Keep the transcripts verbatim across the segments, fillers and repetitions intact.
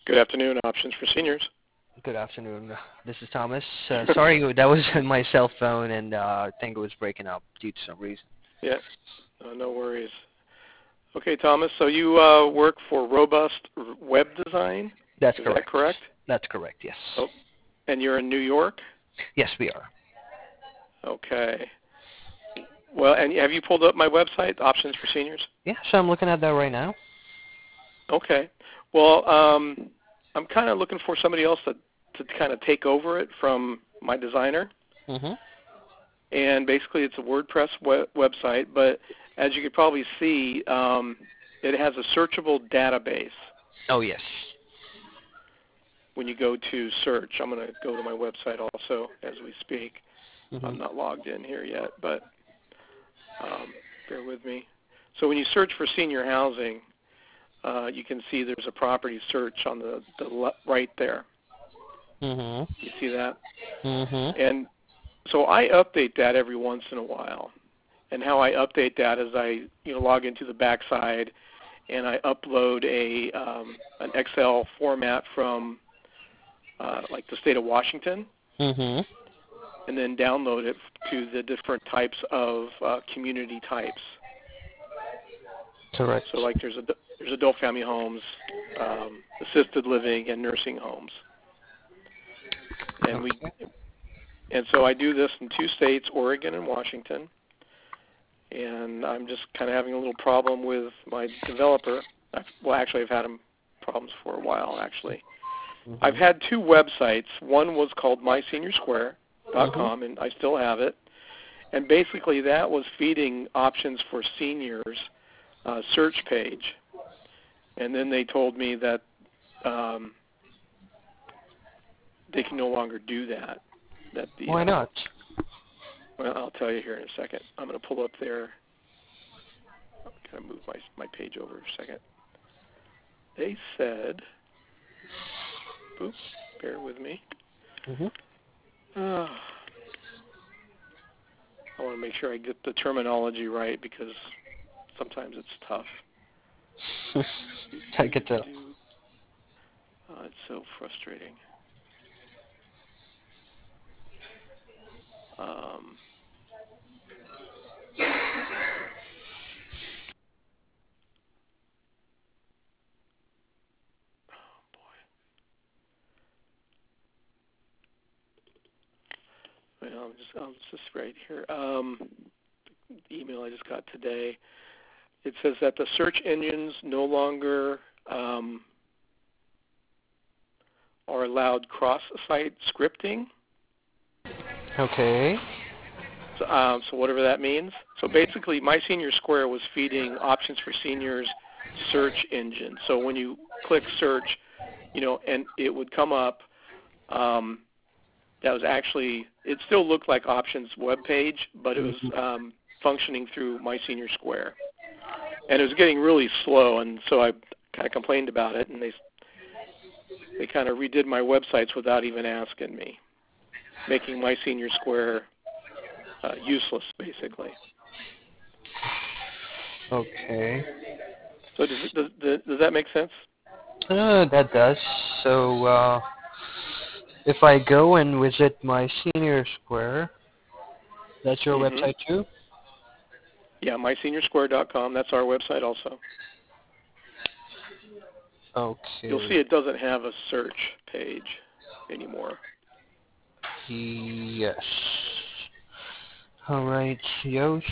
Good afternoon, Options for Seniors. Good afternoon. This is Thomas. Uh, sorry, that was on my cell phone, and uh, I think it was breaking up due to some reason. Yeah, uh, no worries. Okay, Thomas, so you uh, work for Robust Web Design? That's Is correct. that correct? That's correct, yes. Oh, and you're in New York? Yes, we are. Okay. Well, and have you pulled up my website, Options for Seniors? Yeah, so I'm looking at that right now. Okay. Well, um, I'm kind of looking for somebody else to, to kind of take over it from my designer. Mm-hmm. And basically it's a WordPress we- website, but as you could probably see, um, it has a searchable database. Oh, yes. When you go to search, I'm going to go to my website also as we speak. Mm-hmm. I'm not logged in here yet, but um, bear with me. So when you search for senior housing, uh, you can see there's a property search on the, the le- right there. Mm-hmm. You see that? Mm-hmm. And so I update that every once in a while. And how I update that is I you know, log into the backside and I upload a um, an Excel format from uh, like the state of Washington, Mm-hmm. and then download it to the different types of uh, community types. Correct. So like there's a there's adult family homes, um, assisted living, and nursing homes. And Okay. we and so I do this in two states, Oregon and Washington. And I'm just kind of having a little problem with my developer. I've, well, actually, I've had him problems for a while, actually. Mm-hmm. I've had two websites. One was called my senior square dot com, Mm-hmm. and I still have it. And basically that was feeding Options for Seniors uh, search page. And then they told me that um, they can no longer do that. That the, Why uh, not? Well, I'll tell you here in a second. I'm going to pull up their, I'm going to move my, my page over a second. They said, oops, bear with me. Mm-hmm. Uh, I want to make sure I get the terminology right because sometimes it's tough. I get that. Uh, it's so frustrating. Um, oh boy. Well, I'm just, I'm just right here. Um, the email I just got today. It says that the search engines no longer um, are allowed cross-site scripting. Okay. So, um, so whatever that means. So basically, My Senior Square was feeding Options for Seniors search engine. So when you click search, you know, and it would come up. Um, that was actually, it still looked like Options web page, but it was Mm-hmm. um, functioning through My Senior Square, and it was getting really slow. And so I kind of complained about it, and they they kind of redid my websites without even asking me, making My Senior Square uh, useless, basically. Okay. So does, it, does, does does that make sense? Uh, that does. So, uh, if I go and visit my senior square, that's your Mm-hmm. website too? Yeah, my senior square dot com. That's our website also. You'll see Okay. it doesn't have a search page anymore. Yes. Alright, Yoast,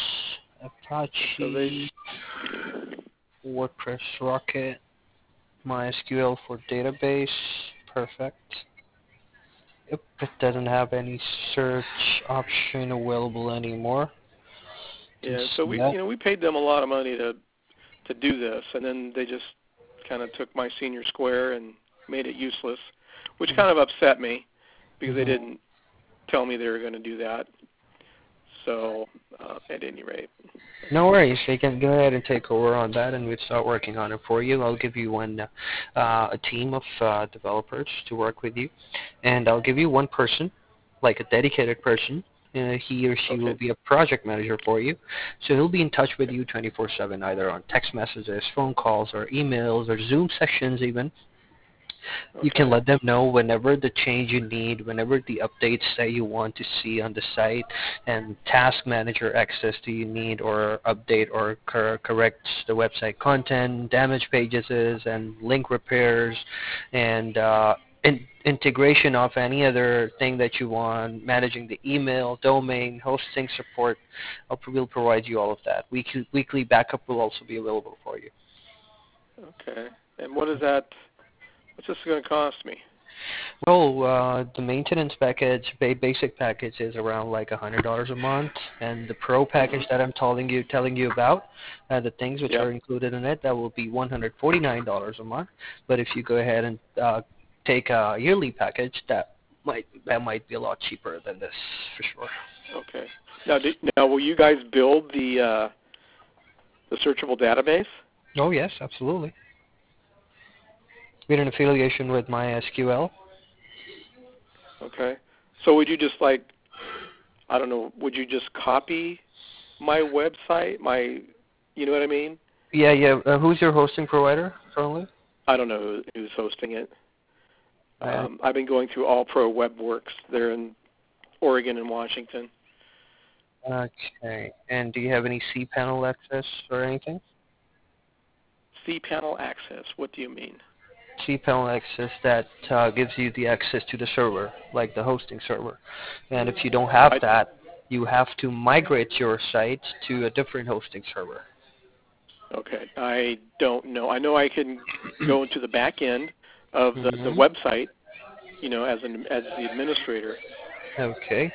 So they, Apache, WordPress Rocket, MySQL for database. Perfect. Yep, it doesn't have any search option available anymore. Can yeah. So see we, that. you know, we paid them a lot of money to to do this, and then they just kind of took my senior square and made it useless, which kind of upset me because they Mm-hmm. didn't tell me they were going to do that. So uh, at any rate. No worries. You can go ahead and take over on that, and we'll start working on it for you. I'll give you one, uh, a team of uh, developers to work with you, and I'll give you one person, like a dedicated person. Uh, he or she will Okay. be a project manager for you, so he'll be in touch with you twenty-four seven, either on text messages, phone calls, or emails, or Zoom sessions even. Okay. You can let them know whenever the change you need, whenever the updates that you want to see on the site, and task manager access do you need, or update or cor- correct the website content, damage pages, and link repairs, and uh, in- integration of any other thing that you want, managing the email, domain, hosting support. We'll provide you all of that. Weekly, weekly backup will also be available for you. Okay. And what is that? What's this going to cost me? Well, uh, the maintenance package, ba- basic package, is around like a hundred dollars a month, and the pro package that I'm telling you telling you about, uh, the things which Yep. are included in it, that will be one hundred forty nine dollars a month. But if you go ahead and uh, take a yearly package, that might that might be a lot cheaper than this for sure. Okay. Now, do, now, will you guys build the uh, the searchable database? Oh yes, absolutely. We're in affiliation with MySQL. Okay. So would you just like, I don't know, would you just copy my website, my, you know what I mean? Yeah, yeah. Uh, who's your hosting provider currently? I don't know who, who's hosting it. Uh, Um, I've been going through All Pro WebWorks. They're in Oregon and Washington. okay. And do you have any cPanel access or anything? cPanel access, what do you mean? cPanel access that uh, gives you the access to the server, like the hosting server. And if you don't have I, that, you have to migrate your site to a different hosting server. okay, I don't know. I know I can go into the back end of the, the Mm-hmm. website, you know, as an as the administrator. Okay.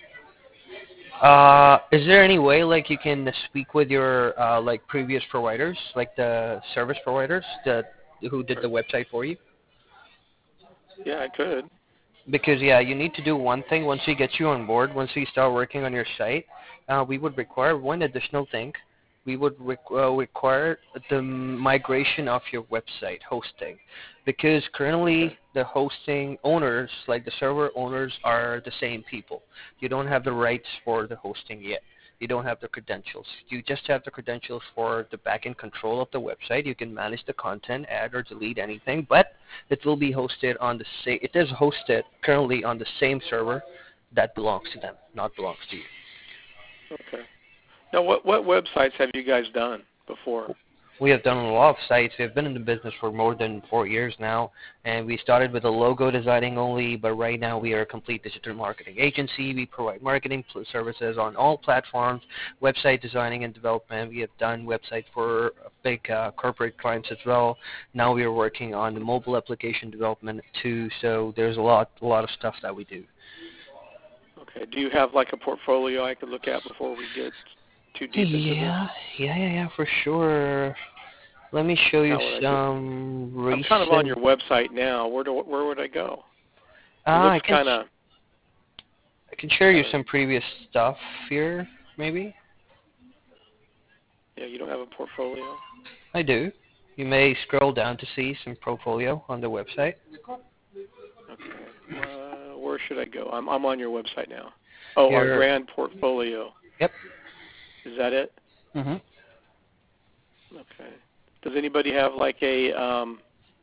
Uh, is there any way like you can speak with your uh, like previous providers, like the service providers that who did the website for you? Yeah, I could. Because yeah, you need to do one thing once we get you on board. Once we start working on your site, uh, we would require one additional thing. We would requ- uh, require the migration of your website hosting, because currently Okay. the hosting owners, like the server owners, are the same people. You don't have the rights for the hosting yet. You don't have the credentials. You just have the credentials for the backend control of the website. You can manage the content, add or delete anything, but it will be hosted on the same. It is hosted currently on the same server that belongs to them, not belongs to you. Okay. Now, what what websites have you guys done before? We have done a lot of sites. We have been in the business for more than four years now, and we started with a logo designing only, but right now we are a complete digital marketing agency. We provide marketing pl- services on all platforms, website designing and development. We have done websites for big uh, corporate clients as well. Now we are working on the mobile application development too, so there's a lot, a lot of stuff that we do. Okay. Do you have like a portfolio I could look at before we get too deep into this? Yeah, yeah, yeah, yeah, for sure. Let me show you How would I get? some I'm kind of on recent. your website now. Where do where would I go? It Ah, looks I can kind of I can share you kind of some previous stuff here, maybe. yeah. You don't have a portfolio. I do. You may scroll down to see some portfolio on the website. Okay. Uh, where should I go? I'm I'm on your website now. Oh, our Here. grand portfolio. Yep. Is that it? Mhm. Okay. Does anybody have like a um,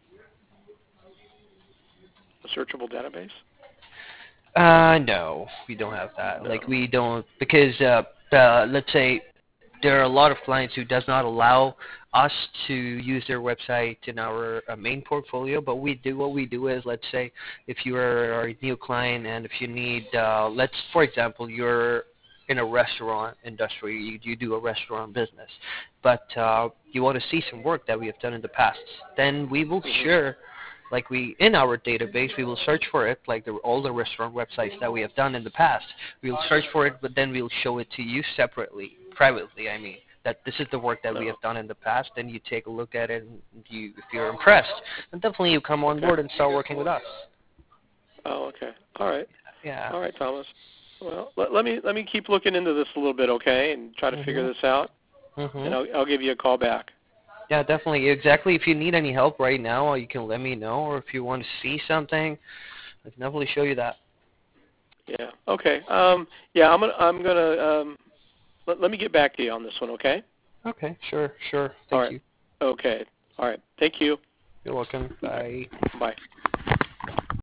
a searchable database? Uh, no, we don't have that. No. Like we don't because uh, uh, let's say there are a lot of clients who does not allow us to use their website in our uh, main portfolio, but we do what we do is, let's say if you are a new client and if you need uh, let's for example you're in a restaurant industry, you, you do a restaurant business, but uh, you want to see some work that we have done in the past, then we will Mm-hmm. share, like we in our database we will search for it, like the, all the restaurant websites that we have done in the past. We'll search for it, but then we'll show it to you separately, privately. I mean that this is the work that we No. have done in the past. Then you take a look at it, and you, if you're impressed, then definitely you come on Okay. board and start working with us. Oh, okay. All right. Yeah. All right, Thomas. Well, let, let me let me keep looking into this a little bit, okay, and try to figure Mhm. this out, and Mhm. I'll I'll give you a call back. Yeah, definitely. Exactly. If you need any help right now, you can let me know, or if you want to see something, I can definitely show you that. Yeah. Okay. Um. Yeah. I'm gonna I'm gonna um. Let, let me get back to you on this one, okay? Okay. Sure. Sure. All Thank right. you. Okay. All right. Thank you. You're welcome. Bye. Bye.